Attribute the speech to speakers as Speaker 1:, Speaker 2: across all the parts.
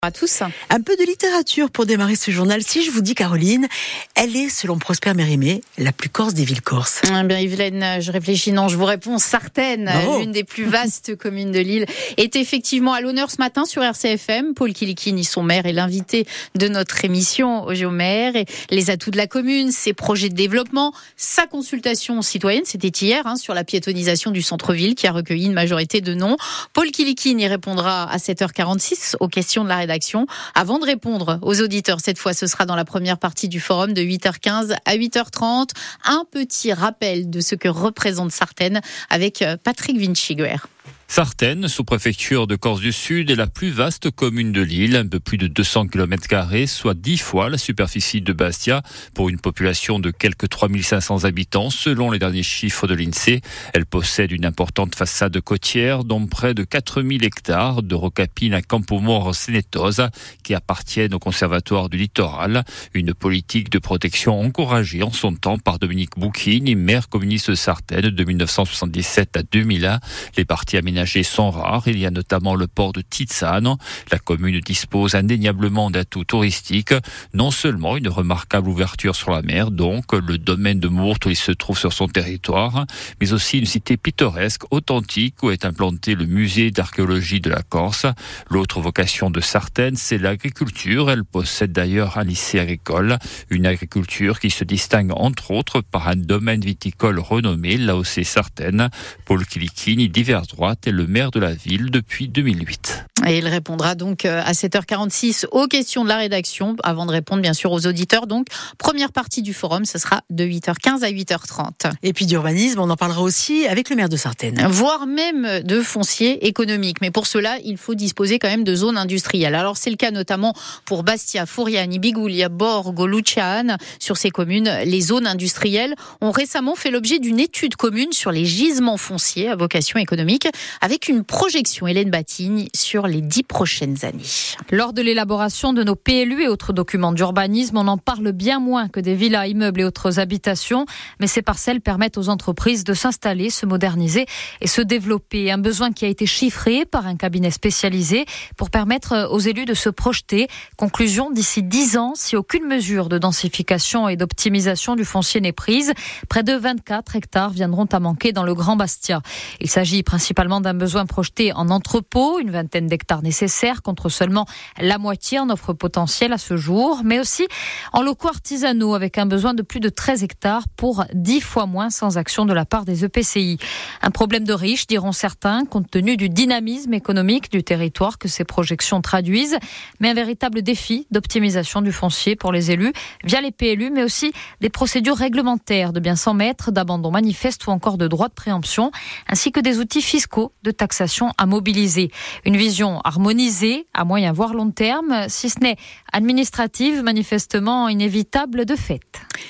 Speaker 1: À tous.
Speaker 2: Un peu de littérature pour démarrer ce journal. Si je vous dis Caroline, elle est, selon Prosper Mérimée, la plus corse des villes corses.
Speaker 1: Bien, Yvelène, je réfléchis. Non, je vous réponds. Sartène, l'une des plus vastes communes de l'île, est effectivement à l'honneur ce matin sur RCFM. Paul Kilikini, son maire, est l'invité de notre émission au Géomère. Et les atouts de la commune, ses projets de développement, sa consultation citoyenne, c'était hier, sur la piétonisation du centre-ville qui a recueilli une majorité de noms. Paul Kilikini répondra à 7h46 aux questions de la rédaction. Avant de répondre aux auditeurs, cette fois, ce sera dans la première partie du forum de 8h15 à 8h30. Un petit rappel de ce que représente Sartène avec Patrick Vinciguer.
Speaker 3: Sartène, sous-préfecture de Corse du Sud, est la plus vaste commune de l'île, un peu plus de 200 km², soit 10 fois la superficie de Bastia, pour une population de quelques 3500 habitants, selon les derniers chiffres de l'INSEE. Elle possède une importante façade côtière, dont près de 4000 hectares de rocapines à Campomor Sénétosa, qui appartiennent au Conservatoire du Littoral. Une politique de protection encouragée en son temps par Dominique Bouquini, maire communiste de Sartène de 1977 à 2001. Les parties aménagées sont rares. Il y a notamment le port de Tizzano. La commune dispose indéniablement d'atouts touristiques. Non seulement une remarquable ouverture sur la mer, donc le domaine de Mourte où il se trouve sur son territoire, mais aussi une cité pittoresque, authentique, où est implanté le musée d'archéologie de la Corse. L'autre vocation de Sartène, c'est l'agriculture. Elle possède d'ailleurs un lycée agricole. Une agriculture qui se distingue entre autres par un domaine viticole renommé, l'AOC Sartène. Paul Kilikini, divers droite, est le maire de la ville depuis 2008.
Speaker 1: Et il répondra donc à 7h46 aux questions de la rédaction, avant de répondre bien sûr aux auditeurs. Donc, première partie du forum, ce sera de 8h15 à 8h30.
Speaker 2: Et puis d'urbanisme, on en parlera aussi avec le maire de Sartène.
Speaker 1: Voire même de foncier économique. Mais pour cela, il faut disposer quand même de zones industrielles. Alors, c'est le cas notamment pour Bastia, Furiani, Biguglia, Borgo, Luciane. Sur ces communes, les zones industrielles ont récemment fait l'objet d'une étude commune sur les gisements fonciers à vocation économique, avec une projection, Hélène Batigne, sur les 10 prochaines années.
Speaker 4: Lors de l'élaboration de nos PLU et autres documents d'urbanisme, on en parle bien moins que des villas, immeubles et autres habitations, mais ces parcelles permettent aux entreprises de s'installer, se moderniser et se développer. Un besoin qui a été chiffré par un cabinet spécialisé pour permettre aux élus de se projeter. Conclusion, d'ici 10 ans, si aucune mesure de densification et d'optimisation du foncier n'est prise, près de 24 hectares viendront à manquer dans le Grand Bastia. Il s'agit principalement d'un besoin projeté en entrepôt, une vingtaine d'hectares nécessaires contre seulement la moitié en offre potentielle à ce jour, mais aussi en locaux artisanaux avec un besoin de plus de 13 hectares pour 10 fois moins sans action de la part des EPCI. Un problème de riche, diront certains, compte tenu du dynamisme économique du territoire que ces projections traduisent, mais un véritable défi d'optimisation du foncier pour les élus via les PLU, mais aussi des procédures réglementaires de bien 100 mètres, d'abandon manifeste ou encore de droit de préemption, ainsi que des outils fiscaux de taxation à mobiliser. Une vision harmonisée à moyen voire long terme, si ce n'est administrative, manifestement inévitable de fait.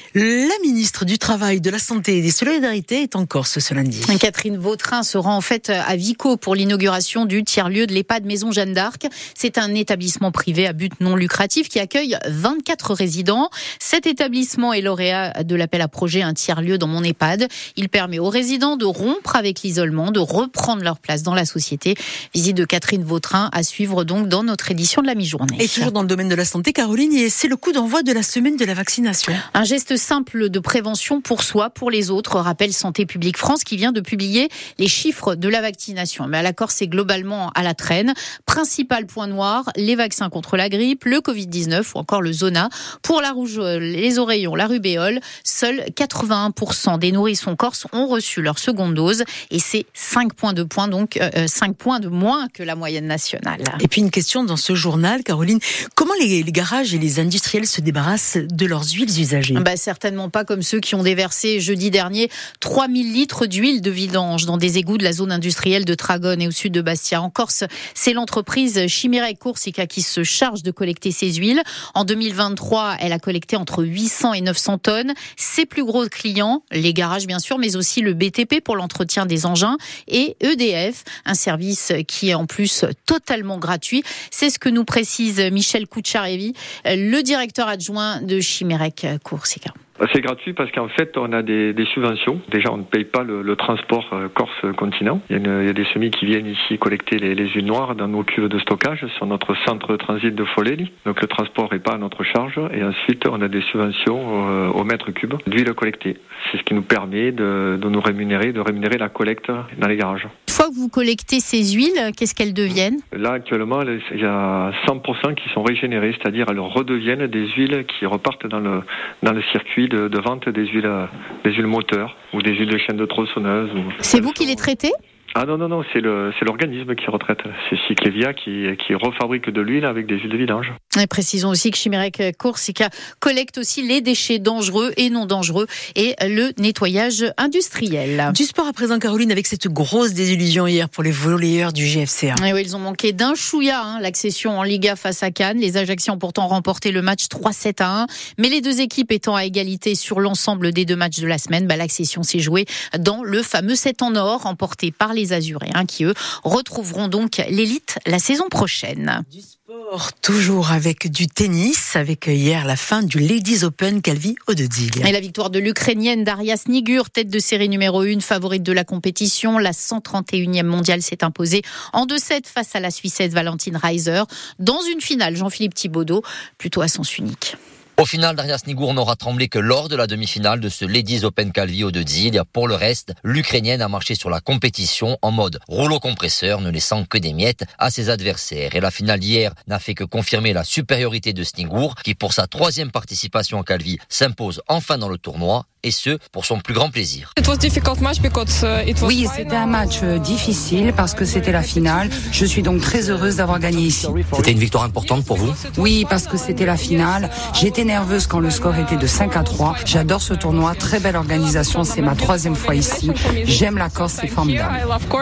Speaker 2: La ministre du Travail, de la Santé et des Solidarités est en Corse ce lundi.
Speaker 1: Catherine Vautrin se rend en fait à Vico pour l'inauguration du tiers-lieu de l'EHPAD Maison Jeanne d'Arc. C'est un établissement privé à but non lucratif qui accueille 24 résidents. Cet établissement est lauréat de l'appel à projet Un tiers-lieu dans mon EHPAD. Il permet aux résidents de rompre avec l'isolement, de reprendre leur place dans la société. Visite de Catherine Vautrin à suivre donc dans notre édition de la mi-journée.
Speaker 2: Et toujours dans le domaine de la santé, Caroline, et c'est le coup d'envoi de la semaine de la vaccination.
Speaker 1: Un geste simple de prévention pour soi, pour les autres, rappelle Santé publique France qui vient de publier les chiffres de la vaccination. Mais à la Corse, c'est globalement à la traîne. Principal point noir, les vaccins contre la grippe, le Covid-19 ou encore le Zona. Pour la rougeole, les oreillons, la rubéole, seuls 81% des nourrissons corses ont reçu leur seconde dose et c'est 5 points de moins que la moyenne nationale.
Speaker 2: Et puis une question dans ce journal, Caroline, comment les garages et les industriels se débarrassent de leurs huiles usagées ?
Speaker 1: Certainement pas comme ceux qui ont déversé jeudi dernier 3000 litres d'huile de vidange dans des égouts de la zone industrielle de Tragone et au sud de Bastia. En Corse, c'est l'entreprise Chimérec Corsica qui se charge de collecter ces huiles. En 2023, elle a collecté entre 800 et 900 tonnes. Ses plus gros clients, les garages bien sûr, mais aussi le BTP pour l'entretien des engins et EDF, un service qui est en plus totalement gratuit. C'est ce que nous précise Michel Cucciarevi, le directeur adjoint de Chimérec Corsica.
Speaker 5: C'est gratuit parce qu'en fait, on a des subventions. Déjà, on ne paye pas le transport Corse-Continent. Il y a des semis qui viennent ici collecter les huiles noires dans nos cuves de stockage sur notre centre de transit de Foleli. Donc le transport n'est pas à notre charge. Et ensuite, on a des subventions au mètre cube d'huile collectée. C'est ce qui nous permet de nous rémunérer, de rémunérer la collecte dans les garages.
Speaker 1: Une fois que vous collectez ces huiles, qu'est-ce qu'elles deviennent ?
Speaker 5: Là, actuellement, il y a 100% qui sont régénérées, c'est-à-dire elles redeviennent des huiles qui repartent dans le circuit de vente des huiles moteurs ou des huiles de chaîne de tronçonneuse.
Speaker 1: C'est vous qui les traitez ?
Speaker 5: Ah non, c'est l'organisme qui retraite. C'est Cyclevia qui refabrique de l'huile avec des huiles de vidange.
Speaker 1: Et précisons aussi que Chimerec Corsica collecte aussi les déchets dangereux et non dangereux et le nettoyage industriel.
Speaker 2: Du sport à présent, Caroline, avec cette grosse désillusion hier pour les volleyeurs du GFCA.
Speaker 1: Et oui, ils ont manqué d'un chouïa, l'accession en Liga face à Cannes. Les Ajacciens ont pourtant remporté le match 3-7-1. Mais les deux équipes étant à égalité sur l'ensemble des deux matchs de la semaine, l'accession s'est jouée dans le fameux 7 en or remporté par les Azuréens qui, eux, retrouveront donc l'élite la saison prochaine.
Speaker 2: Du sport, toujours avec du tennis, avec hier la fin du Ladies Open Calvi Haut-de-Dille.
Speaker 1: Et la victoire de l'Ukrainienne Daria Snigur, tête de série numéro 1, favorite de la compétition. La 131e mondiale s'est imposée en 2-7 face à la Suissesse Valentine Reiser. Dans une finale, Jean-Philippe Thibaudeau, plutôt à sens unique.
Speaker 6: Au final, Daria Snigur n'aura tremblé que lors de la demi-finale de ce Ladies Open Calvi Haut-de-Dille. Pour le reste, l'Ukrainienne a marché sur la compétition en mode rouleau compresseur, ne laissant que des miettes à ses adversaires. Et la finale d'hier n'a fait que confirmer la supériorité de Snigur, qui pour sa 3e participation en Calvi s'impose enfin dans le tournoi, et ce, pour son plus grand plaisir.
Speaker 7: Oui, c'était un match difficile parce que c'était la finale. Je suis donc très heureuse d'avoir gagné ici.
Speaker 6: C'était une victoire importante pour vous ?
Speaker 7: Oui, parce que c'était la finale. J'étais nerveuse quand le score était de 5-3. J'adore ce tournoi, très belle organisation. C'est ma 3e fois ici. J'aime la Corse, c'est formidable.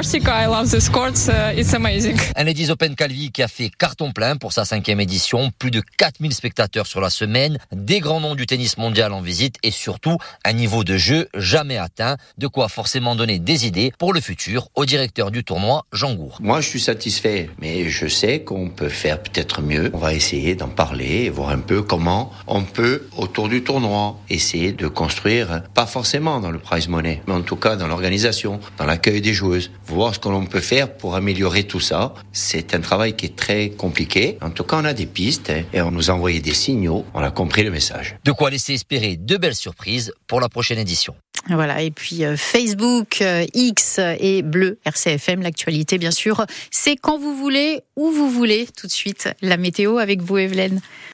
Speaker 6: Un Ladies Open Calvi qui a fait carton plein pour sa 5e édition. Plus de 4000 spectateurs sur la semaine, des grands noms du tennis mondial en visite et surtout un niveau de jeu jamais atteint, de quoi forcément donner des idées pour le futur au directeur du tournoi, Jean Gour.
Speaker 8: Moi, je suis satisfait, mais je sais qu'on peut faire peut-être mieux. On va essayer d'en parler et voir un peu comment on peut, autour du tournoi, essayer de construire, pas forcément dans le prize money, mais en tout cas dans l'organisation, dans l'accueil des joueuses, voir ce que l'on peut faire pour améliorer tout ça. C'est un travail qui est très compliqué. En tout cas, on a des pistes et on nous a envoyé des signaux. On a compris le message.
Speaker 6: De quoi laisser espérer de belles surprises pour la prochaine édition.
Speaker 1: Voilà, et puis Facebook, X et Bleu, RCFM, l'actualité bien sûr, c'est quand vous voulez, où vous voulez. Tout de suite, la météo avec vous, Evelyne.